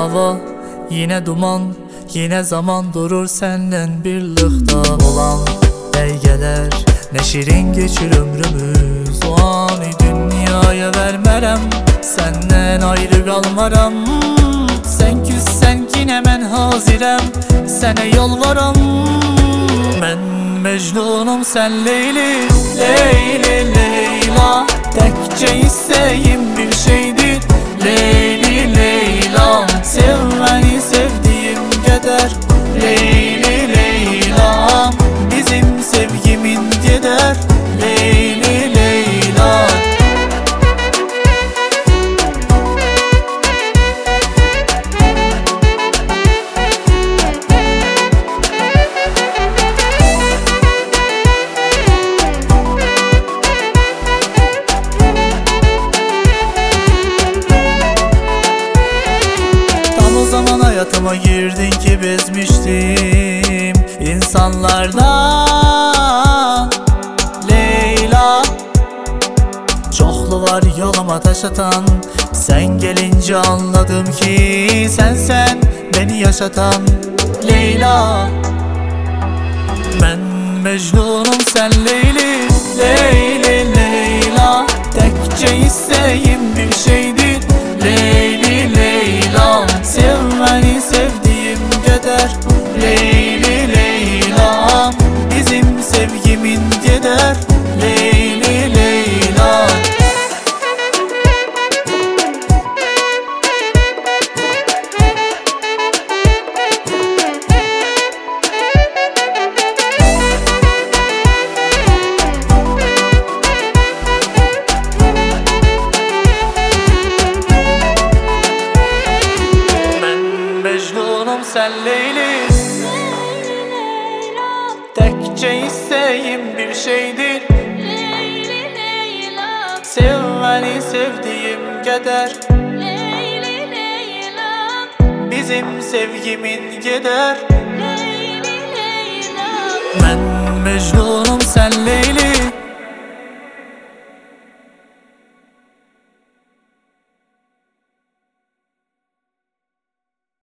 hava, yine duman, yine zaman durur senden birlikte olan belgeler. Ne şirin geçir ömrümüz, o anı dünyaya vermerem, senden ayrı kalmaram. Sen küssen yine men hazirem, sene yolvaram. Ben Mecnunum sen Leyli, Leyli Leyla. Tekçe isteğim bir şeydir Leyli Leyla. Sevmeni sevdiğim kadar Leyli Leyla. Bizim sevgimin gider Leyli Leyla. Hayatıma girdin ki bezmiştim insanlardan Leyla. Çoklu var yoluma taş atan, sen gelince anladım ki sen beni yaşatan Leyla. Ben Mecnunum sen Leyli, Leyli Leyla. Tekçe isteğim bir şeydir Leyli Leyla. Sevmeni sevdiğim kadar Leyli Leyla. Bizim sevgimin gider Leyli Leyla. Mecnunum sen Leyli, Leyli Leyla. tekçe isteğim bir şeydir Leyli Leyla. Sevmeni sevdiğim kadar Leyli Leyla. bizim sevgimin gider. Leyli Leyla. Ben Mecnunum sen